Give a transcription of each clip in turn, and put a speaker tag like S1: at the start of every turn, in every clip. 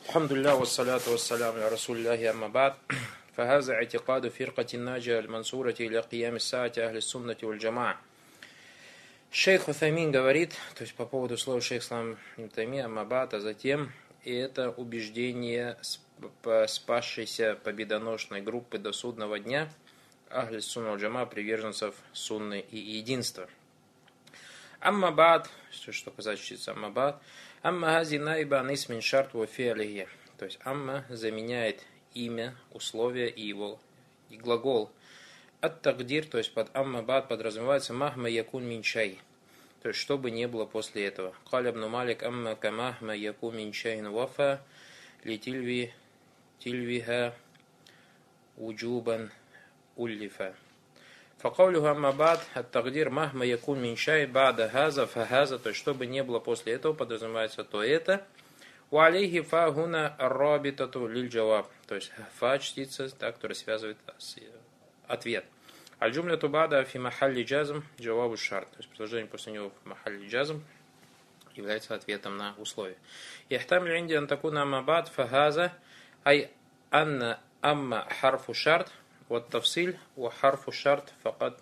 S1: الحمد لله والصلاة والسلام على رسول الله أما بعد فهذا اعتقاد فرقة الناجية المنصورة إلى قيام الساعة أهل السنة والجماعة. Шейх Утаймин говорит, то есть по поводу слова шейх ислам ибн Таймия, амма ба'д, а затем, и это убеждение спасшейся победоносной группы до судного дня, ахли сунна валь джамаа, приверженцев сунны и единства. Амма ба'д, что касается амма ба'д, амма хази наиба анис мин шарт ва фи'лихи. То есть амма заменяет имя, условие и его и глагол. Ат-тагдир, то есть под амма ба'д подразумевается махма якун мин шай. То есть что бы не было после этого. Каля ибн Малик амма камахма якун мин шайн вафа ли тильвиха уджубан уллифа. Факаулюха амма ба'д ат-тагдир махма якун мин шай ба'да хаза фахаза. То есть что бы не было после этого подразумевается то это. Ва алейхи фа хуна аррабитату лиль джаваб. То есть фа чтится, так, который связывает ответ. Аль-джумля тубада фи махалли джазм джавабу шарт. То есть предложение после него в махалли джазм является ответом на условие. Яхтамлю инди антакуна амма ба'д фахаза ай анна амма харфу шарт вот тавсиль ва харфу шарт факат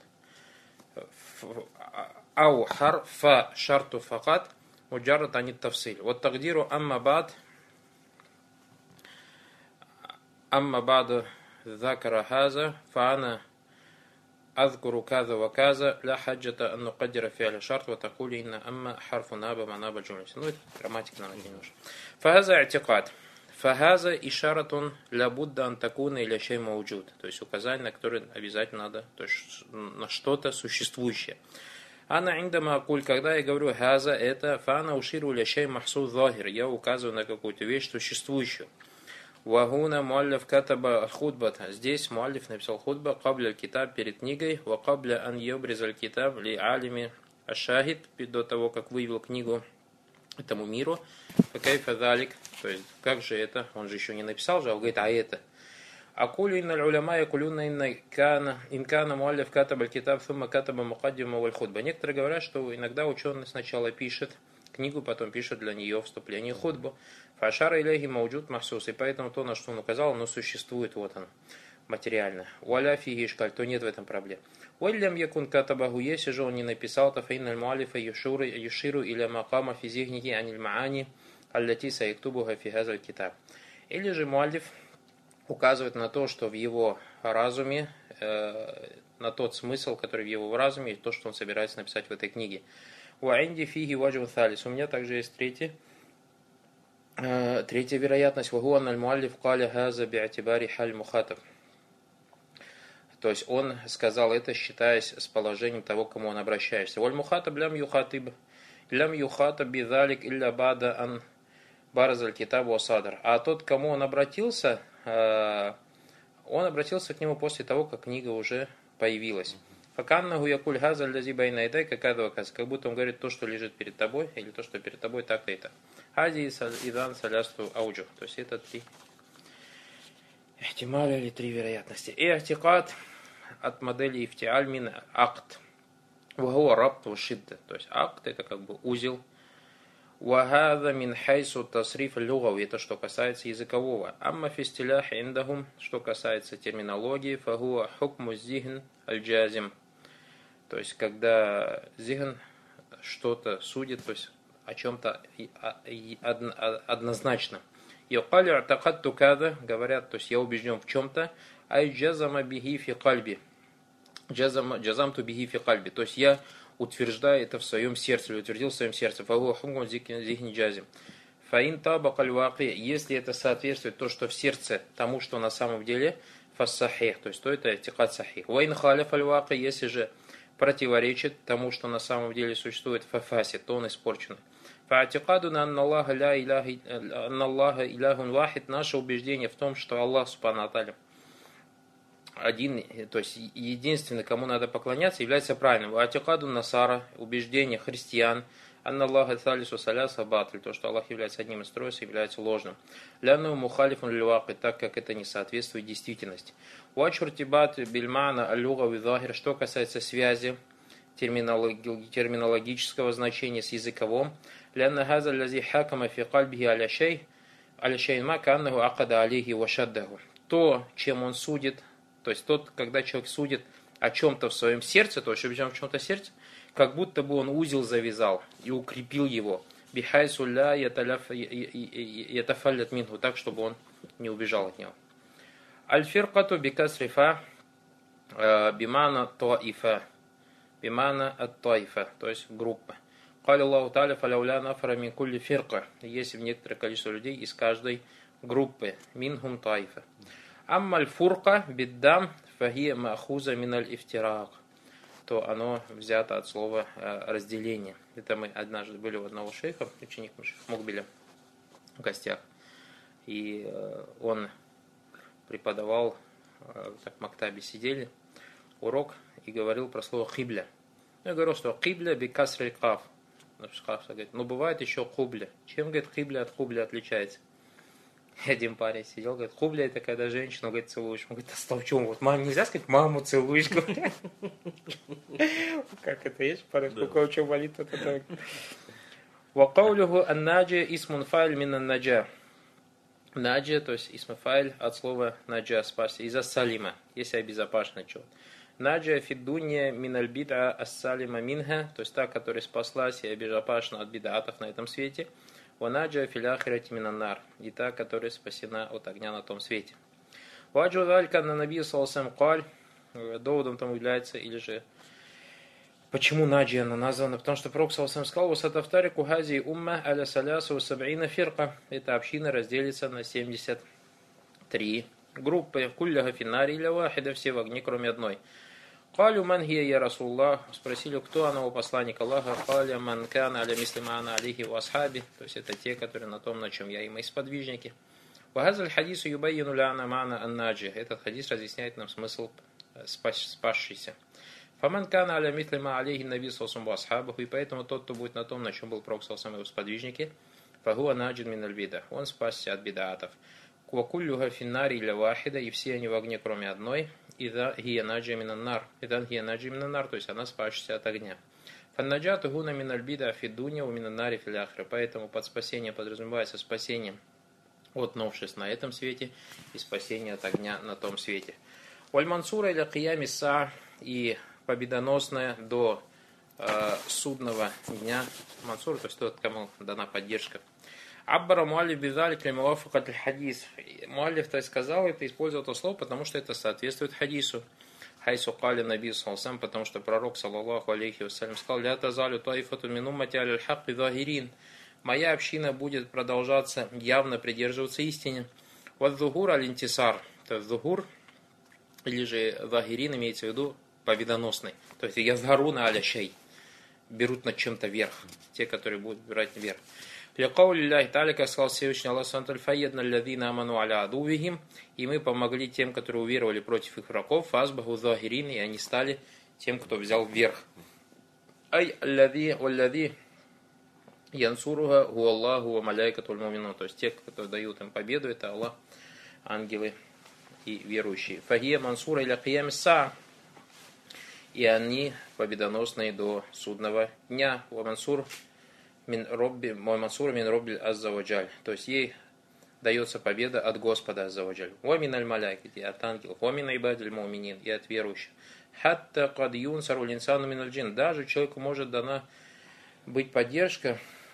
S1: ау харфа шарту факат муджаррад анит тавсиль. Вот тагдиру амма ба'д ذكر هذا فأنا أذكر كذا وكذا لا حاجة أن نقدر فعل شرط وتقول إن أما حرف نابا منابا الجملة. Ну, это грамматика надо немножко. فهذا اعتقاد. فهذا إشارة لابد أن تكون إلى شيء موجود. То есть указание, на которое обязательно надо, то есть на что-то существующее. Ана индама акуль, когда я говорю хаза, это фана уширу ля шей махсуд захир. Я указываю на какую-то вещь существующую. Вагуна муаллиф катаба худбата. Здесь муаллиф написал худба кабля китаб перед книгой, ва кабля ан юбризаль китаб ли алими ашахид, до того, как вывел книгу этому миру. Факайфа залик. То есть, как же это? Он же еще не написал же, а он говорит, а это. Акулю инна уляма якулюна инкана муаллиф катаба китаб сумма катаба мукаддима валь худба. Некоторые говорят, что иногда ученый сначала пишет книгу, потом пишет для нее вступление худбу. Фашара иляхи мауджуд махсус. И поэтому то, на что он указал, оно существует, вот оно, материально. Уаля фиги ишкаль, то нет в этом проблем. Уаллям якун катабаху, если же он не написал, то фаинналь муалифа юширу иля макама физихники аниль маани аллати саяктубуха фи хазаль китаб. Или же муалиф указывает на то, что в его разуме, на тот смысл, который в его разуме, и то, что он собирается написать в этой книге. Уаинди фиги ваджу талис. У меня также есть третья вероятность. Вагуан аль-муаллиф каля хаза би'атибари халь мухатаб. То есть он сказал это, считаясь с положением того, к кому он обращается. Валь мухатаб лям юхатаб бидалик илля бада ан баразаль китабу асадар. А тот, к кому он обратился к нему после того, как книга уже появилась. Факаннаху якуль хаза лази байна ядай какая-то ваказ. Как будто он говорит то, что лежит перед тобой, или то, что перед тобой, так-то и так. Хади идан салясту ауджу. То есть это три ихтималя или три вероятности. И ахтикат от модели ифтиаль мин акт. Вагуа рабт шидда. То есть акт это как бы узел. Вахада мин хайсу тасриф люгав. Это что касается языкового. Амма фистилях индахум. Что касается терминологии. Фагуа хукму зихн аль-джазим. То есть, когда зихн что-то судит, то есть о чем-то однозначно. Юкали атакатту када, говорят, то есть я убежден в чем-то, ай джазама бихи фи кальби. Джазамту бихи фи кальби. То есть я утверждаю это в своем сердце, или утвердил в своем сердце. Фагу хумгун зихни джазим. Фаин таба кальваки, если это соответствует то, что в сердце, тому, что на самом деле, фассахих, то есть то это тикат сахих. Ваин халяф альваки, если же противоречит тому, что на самом деле существует фафаси, то он испорчен. Фаатикадуна анналлаха иляхун вахид, наше убеждение в том, что Аллах субхану ва тааля один, то есть единственный, кому надо поклоняться, является правильным. Фаатикаду насара, убеждение христиан, анналлаха талису саляса батль, то, что Аллах является одним из троиц, является ложным. Ляну мухалифун лилваки, так как это не соответствует действительности. Уачуртибат бильмана алюга визахир, что касается связи терминологического значения с языковым. Лянна хаза лази хакама фи кальбихи аля шей аляшайма каннаху акада алейхи вашаддаху. То, чем он судит, то есть тот, когда человек судит о чем-то в своем сердце, то есть в чем-то сердце, как будто бы он узел завязал и укрепил его. Бихайсу ля ятафалят минху, так, чтобы он не убежал от него. Аль-фиркату бикасрифа бимана таифа. Бимана ат-таифа, то есть группа. Кали Аллаху та'аля фалауля нафара мин кулли фирка. Есть в некоторое количество людей из каждой группы. Минхум таифа. Амма аль-фурка биддам фахия ма'хуза мин аль-ифтирак. То оно взято от слова разделение. Это мы однажды были у одного шейха, ученик Мукбиля, в гостях. И он преподавал, так в Мактабе сидели, урок, и говорил про слово хибля. Я говорил, что хибля бикасриль каф. Но бывает еще хубля. Чем, говорит, хибля от хубля отличается? Один парень сидел, говорит, хубля это когда женщину, говорит, целуешь. Он говорит, а в чем? Вот маму нельзя сказать, маму целуешь. Как это есть? У кого что болит, это так. Вакаулюху аннаджа исмун файль мин наджа. Наджа, то есть исм файль от слова наджа, спасти, из-за салима, если обезопасено чего. Наджа фиддунья миналь бид'a ас-салима минха, то есть та, которая спаслась и обезопасена от бид'атов на этом свете. Ванаджа филяхирати минаннар, и та, которая спасена от огня на том свете. Ваджу далька на наби салсам каль, доводом тому является, или же почему наджа она названа? Потому что пророк салсам сказал, васатафтарику хази умма аля салясу саб'ина фирка, эта община разделится на 73 группы, кулляха финари или вахида, все в огне, кроме одной. Калю ман хия я Расуллах, спросили, кто она, у посланника Аллаха. Каля ман кана аля мислимана алихи у асхаби, то есть это те, которые на том, на чем я и мои сподвижники. Вахазаль хадису юбайину ляна мана аннаджи, этот хадис разъясняет нам смысл спасшийся. Фаман кана аля мислима алихи наби салсам у асхабаху, и поэтому тот, кто будет на том, на чем был пророк салсам и его сподвижники, фагуа наджин мин аль-бида, он спасся от бидаатов. Квакуллюха финнари или вахида, и все они в огне, кроме одной. Ида хия наджи минаннар. Идан хия наджи минаннар, то есть она спасшаяся от огня. Фаннаджату гуна минальбида фидуня у минаннари филяхры. Поэтому под спасение подразумевается спасение от новшеств на этом свете и спасение от огня на том свете. Вальмансура или киями са, и победоносная до судного дня. Мансур, то есть тот, кому дана поддержка. Аббара муаллиф бизалик лимуафакат аль-хадис. Муаллиф, то есть сказал это, использовал это слово, потому что это соответствует хадису. Хайсу кали наби салсам, потому что пророк, саллаллаху алейхи вассалям, сказал, ля тазалю таифату мин уммати аля аль-хакки захирин. Моя община будет продолжаться, явно придерживаться истине. Вадзухур аль-интисар. То есть зухур, или же захирин, имеется в виду победоносный. То есть язгаруна аля шей. Берут над чем-то верх. Те, которые будут брать вверх. Лякаули Аллахи Та'аля, как сказал Всевышний Аллах Субхану файедна аллазина аману аля адувихим, и мы помогли тем, которые уверовали против их врагов, фазбаху захирин, и они стали тем, кто взял верх. Ай аллади янсуруха гу Аллаху ва маляйкату аль-муминун, то есть те, кто дают им победу, это Аллах, ангелы и верующие. Фахия мансура иля киям са, и они победоносные до судного дня. Ва мансур мой мансур мин робби аззаваджаль, то есть ей дается победа от Господа аззаваджаль. Ва мин аль-маляйкати, от ангелов, ва мин айбадиль муминин, и от верующих. Хатта кад юнсару линсану мин аль-джин, даже человеку может дана быть поддержка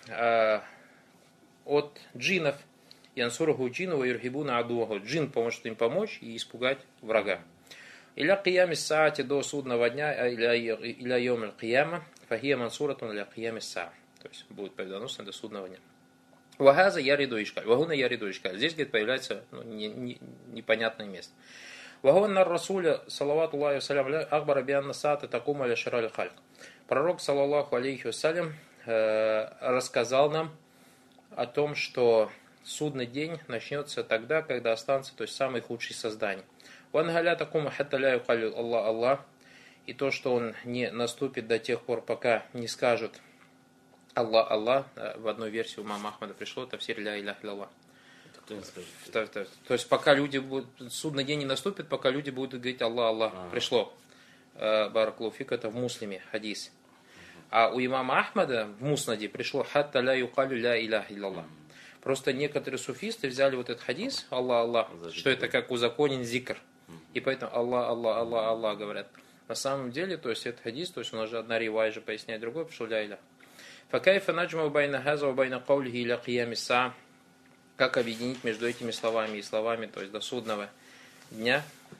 S1: от джинов. Янсуруху джину ва юрхибуна адуаху, джин поможет им помочь и испугать врага. Иля киямис саати, до судного дня, иля йом аль-кияма, фахия мансуратун иля киямис саа. То есть будет победоносный до судного дня. Вахаза яриду ишкаль. Вагуна яриду ишкаль. Здесь, говорит, появляется непонятное место. Вагун нар расуля, салавату Аллахи вассалям, ахбара бианна саата такума ля шираль хальк. Пророк, салаллаху алейхи вассалям, рассказал нам о том, что судный день начнется тогда, когда останутся, то есть самые худшие создания. Ван галя такума хатта ля юкалю Аллах Аллах. И то, что он не наступит до тех пор, пока не скажут Аллах, Аллах, в одной версии у имама Ахмада пришло, тафсир ля илях илlallah. То есть пока люди будут, судный день не наступит, пока люди будут говорить Аллах, Аллах. Пришло. Баракулуфик, это в муслиме, хадис. А у имама Ахмада в муснаде пришло хатта ля юкалю ля илях илlallah. Просто некоторые суфисты взяли вот этот хадис, Аллах, Аллах, что это как узаконен зикр. И поэтому Аллах, Аллах, Аллах, Аллах говорят. На самом деле, то есть этот хадис, то есть он уже одна ривая же поясняет другой, пошел ля иля. Факайфа наджма байна хаза байна каулихи иля киями са. Как объединить между этими словами и словами, то есть до судного дня.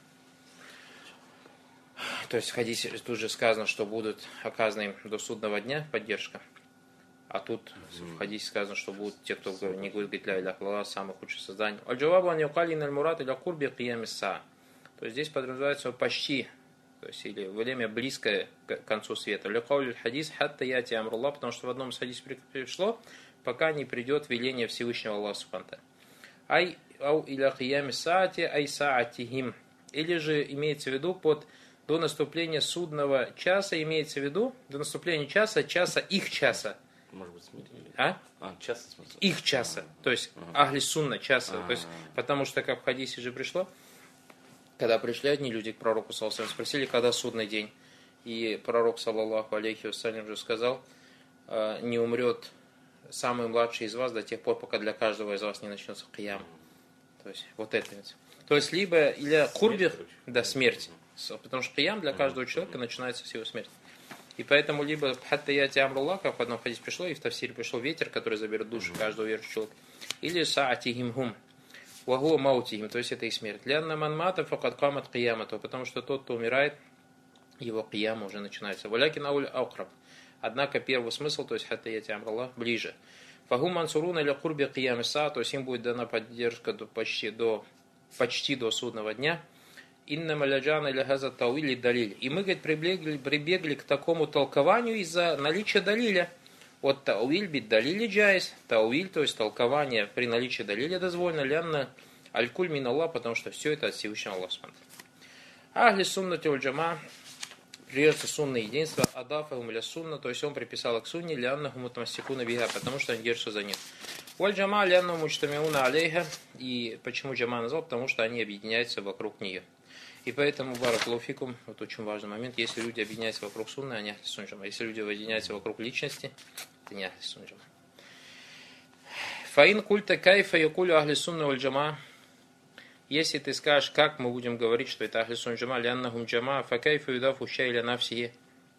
S1: То есть в хадисе тут же сказано, что будут оказаны им до судного дня поддержка. А тут в хадисе сказано, что будут те, кто не будет говорить ля иля илlallah, самых худших созданий. Аль-джавабу ан юкалин аль-мурат иля курби киями са. То есть здесь подразумевается почти, то есть или время близкое к концу света. Лекауль хадис хатта яти амруллах, потому что в одном из хадисов пришло, пока не придет веление Всевышнего Аллаха субхану. Ай ау иля киями саати ай саатихим. Или же имеется в виду до наступления судного часа, имеется в виду до наступления часа их часа.
S2: Может быть, смирили.
S1: Часа смысл. Их часа. То есть ахли сунна часа. То есть, потому что, как в хадисе же пришло, когда пришли одни люди к пророку, саллаллаху алейхи, спросили, когда судный день. И пророк, саллаллаху алейхи вассалям, же сказал, не умрет самый младший из вас до тех пор, пока для каждого из вас не начнется киям. То есть, вот это. То есть, либо или курби, да, смерть. Потому что киям для каждого человека начинается с его смерти. И поэтому либо хатта яти амруллах, как в одном хадисе пришло, и в тафсире пришел ветер, который заберет душу каждого верующего человека. Или саатихим хум. Вагуа маутихим, то есть это и смерть. Лянна манмата факад камат киямату, потому что тот, кто умирает, его кияма уже начинается. Валякин ауль аукраб. Однако первый смысл, то есть хатта яти амруллах, ближе. Фагу мансуруна ля курби киями са, то есть им будет дана поддержка почти до судного дня. Инна маляджана ля газа тауили далиль. И мы, говорит, прибегли к такому толкованию из-за наличия далиля. Вот тауиль бит далили джайс. Тауиль, то есть толкование при наличии далиля дозволено. Лянна аль-куль мин Аллах, потому что все это от Всевышнего Аллаха. Ахли суннати уль джама, придется сунна единство, адафахум ля сунна, то есть он приписал к сунне, ляннахум мутамассикуна биха, потому что они держатся за них. Валь джама ляннахум мучтамиуна алейха, и почему джама назвал, потому что они объединяются вокруг нее. И поэтому, баракалуфикум, вот очень важный момент, если люди объединяются вокруг сунны, они ахли сунна джама. Если люди объединяются вокруг личности, это не ахли сунна джама. Фаин культа кайфа якулю ахли сунна валь джама. Если ты скажешь, как мы будем говорить, что это ахли сунна джама, ляннахум джама, фа кайфа юдафу шайля нафсихи.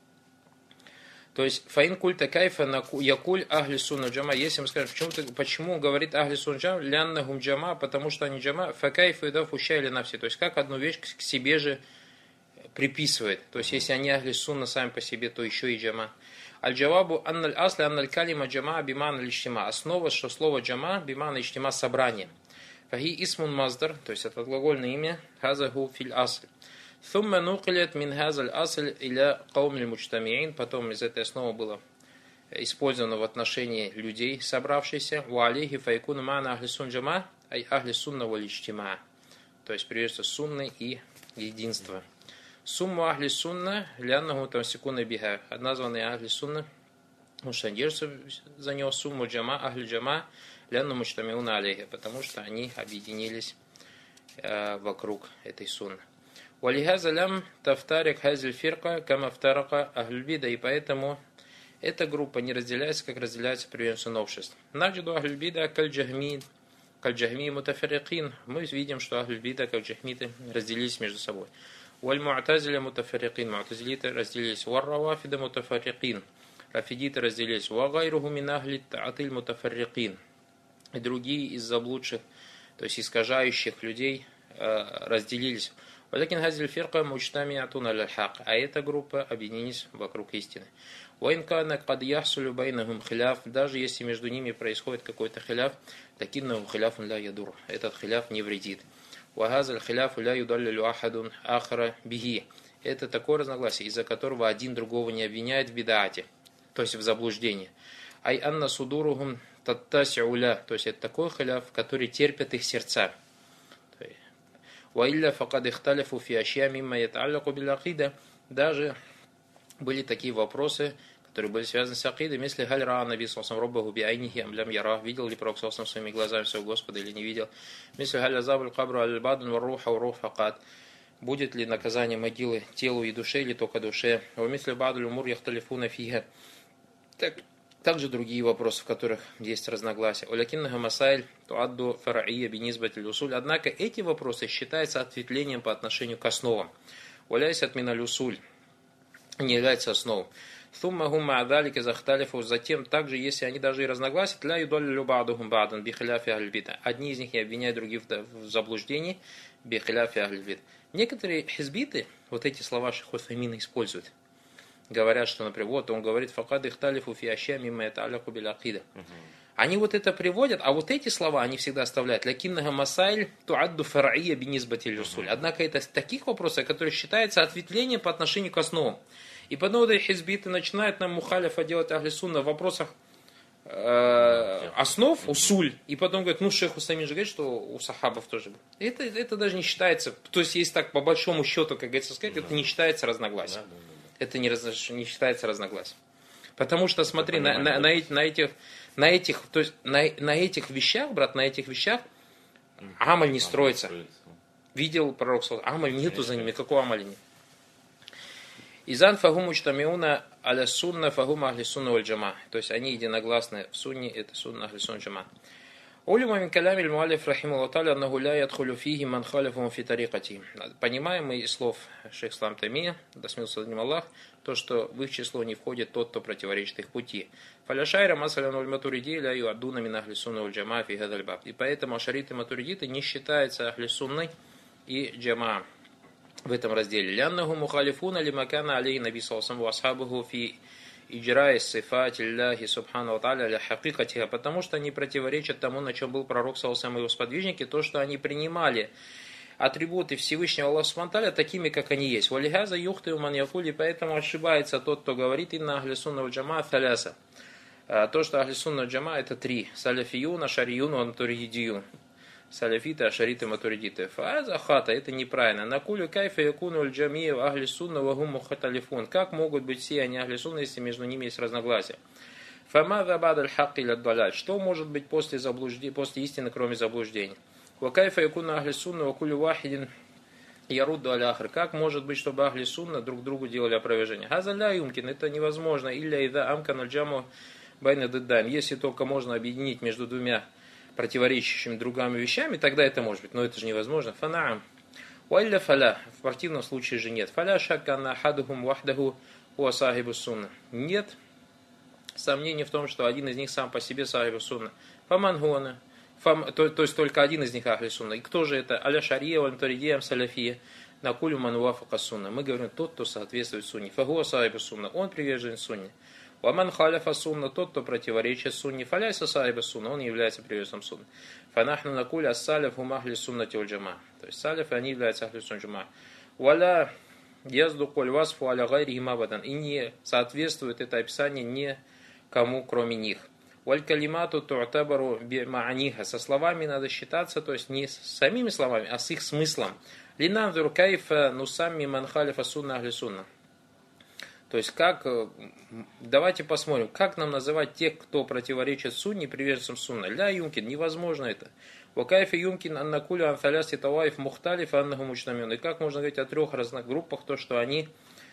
S1: То есть, фаин культа кайфа якуль ахли сунна джама. Если мы скажем, почему говорит ахли сунна джама, ляннахум джама, потому что они джама, фа кайфа юдафу шайля нафсихи. То есть, как одну вещь к себе же приписывает. То есть, если они ахли сунна сами по себе, то еще и джама. Аль-джавабу анналь асли анналь калима джама биман аль-иштима. Основа, что слово джама биман аль-иштима собрание. Фахи исмун маздар, то есть это глагольное имя, хазаху фил асль. Thumma нукилят мин хазаль асль иля каумиль мучтамиин. Потом из этой основы было использовано в отношении людей, собравшихся. Ва алейхи файкуна мана ахли сун джама, ай ахли сунна валь иштима. То есть приведется сунны и единство. Сумму ахли сунна ляннаху тамсикуна биха. Названные ахли сунна, потому что они держатся за него. Сумму джама ахли джама лянну мучтамиуна алейхи, потому что они объединились вокруг этой сунны. Валихаза лям тафтарик хазиль фирка кама втарака ахльбида, и поэтому эта группа не разделяется, как разделяется приверженцы новшеств. Наджиду ахльбида каль-джахми мутафарикин. Мы видим, что ахльбида каль-джахмиты разделились между собой. Валь-му'тазиля мутафарикин. Му'тазилиты разделились. Вар-равафида мутафарикин. Рафидиты разделились. Ва-гайруху мин ахли та'атиль мутафарикин. И другие из заблудших, то есть искажающих людей, разделились. Валякин хазиль фирка мучтамиатун аль-хак. А эта группа объединились вокруг истины. Ваинкана кад яхсулю байнахум хиляф. Даже если между ними происходит какой-то хиляф, такиннахум хиляфун ля ядур. Этот хиляф не вредит. Вахазаль хиляфу ля юдаллю ахадун ахра биги. Это такое разногласие, из-за которого один другого не обвиняет в бидаате, то есть в заблуждении. Ай анна судуругум таттасиуля. То есть это такой хиляф, который терпит их сердца. Ваилля факад ихталифу фи ашья мимма яталляку бил акида. Даже были такие вопросы, которые были связаны с акидой. Если галь ра наби саллаллаху роббаху би айнихи амлям яра. Видел ли пророк саллаллаху своими глазами своего Господа или не видел? Если галь азабуль кабру аль-бадун варруха урух факад. Будет ли наказание могилы телу и душе или только душе? Вамисли бадуль умур яхталифуна фиха. также другие вопросы, в которых есть разногласия. Улякиннага масайль туадду фараия бинизбатиль усуль. Однако эти вопросы считаются ответвлением по отношению к основам. Уляйся от миналь усуль. Не является основой. Затем, также, если они даже и разногласят, одни из них не обвиняют других в заблуждении, некоторые хизбиты, вот эти слова Шейх Утхаймина используют, говорят, что, например, вот он говорит, они вот это приводят, а вот эти слова они всегда оставляют. Однако это таких вопросов, которые считаются ответвлением по отношению к основам. И потом хизбиты начинают нам мухалифа делать ахли сунна в вопросах основ, усуль. И потом говорят, ну шейх Усаймин же говорит, что у сахабов тоже. Это даже не считается, то есть если так по большому счету, как говорится, сказать, это не считается разногласием. Это не считается разногласием. Потому что, смотри, на этих вещах, брат, на этих вещах амаль не строится. Видел пророк, амаль нету за ними, какого амаля нет. Изан фагум учтамиуна аля сунна фагум ахли сунна валь джама. То есть они единогласны в сунне, это сунна ахли сунна джама. Улима мин калями аль-муаллиф рахимахуллаху та'аля аннаху ля ядхулю фихи ман халифаху фи тарикати. Понимаем мы из слов шейх ислам Таймия, да смилуется над ним Аллах, то, что в их число не входит тот, кто противоречит их пути. Фаляшайра масалян уль матуриди ля юаддуна мин ахли сунна валь джама фи хадаль баб. И поэтому ашариты матуридиты не считаются ахли сунной и джама в этом разделе. Ляннаху мухалифуна лимакана алей наби салсам ва асхабуху фи иджрай сифати Аллахи субхану ва тааля ля хакикатиха, потому что они противоречат тому, на чем был пророк салсам и его сподвижники, то, что они принимали атрибуты Всевышнего Аллаха субхану ва тааля такими, как они есть. Валихаза юхты уман якули, поэтому ошибается тот, кто говорит инна ахли сунна валь джама таляса. То, что ахли сунна валь джама это три: саляфиюн, ашарiyun, ва матуридиюн. Саляфиты, ашариты, матуридиты. Фааза хата, это неправильно. Накулю кайфа якуну аль-джамия ахли сунна ва гум мухаталифун. Как могут быть все они ахли сунна, если между ними есть разногласия? Фамаза бад аль-хак или ад-далаль. Что может быть после истины, кроме заблуждений? Ва кайфа якуну ахли сунна ва кулю вахидин ярудду аль-ахр. Как может быть, чтобы ахли сунна друг другу делали опровержение? Хаза ля юмкин, это невозможно. Илля ида амкан аль-джаму байна дыддайм. Если только можно объединить между двумя противоречащими другими вещами, тогда это может быть. Но это же невозможно. Фанаам. Уалля фаля. В противном случае же нет. Фаля шакка на хадухум вахдаху уа сахибу сунна. Нет сомнений в том, что один из них сам по себе сахибу сунна. Фамангуана. То есть только один из них ахли сунна. И кто же это? Аля шария ва мтаридиям саляфия. Накулю мануафака сунна. Мы говорим, тот, кто соответствует сунне. Фагуа сахибу сунна. Он привержен сунне. Ваман халяфа сунна, тот, кто противоречит сунне, фаляйса сахиба сунна, он является приверженцем сунны. Фанахну накуля ассалиф умахли суннати валь джама. То есть салифы, они являются ахли сунна джама. Валя язду коль васфу аля гайри имабадан. И не соответствует это описание никому, кроме них. Валь калимату ту'табару би ма'аниха. Со словами надо считаться, то есть не с самими словами, а с их смыслом. Линанзур кайфа нусамми ман халифа сунна ахли сунна. То есть, давайте посмотрим, как нам называть тех, кто противоречит сунне, приверженцам сунна. Ля юмкин, невозможно это. Вакайфи юмкин аннакуля анфаляс и таваиф мухталиф аннаху мучтамин. И как можно говорить о трех разных группах, то, что они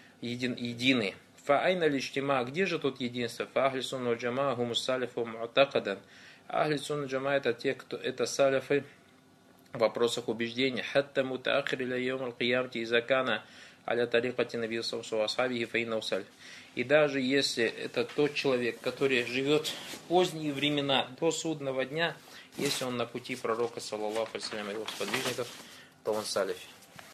S1: едины. Фаайна личтима, где же тут единство? Фаахли сунна валь джама гумус салифу му'такадан. Ахли сунна джама это те, кто это салифы в вопросах убеждения. Хатта мутаахир ля йом аль-киямти изакана аля тарикати наби саллаллаху асхабихи фаинна усаль. И даже если это тот человек, который живет в поздние времена, до судного дня, если он на пути пророка, саллаллаху алейхи ва саллям, и его сподвижников, то он салифи.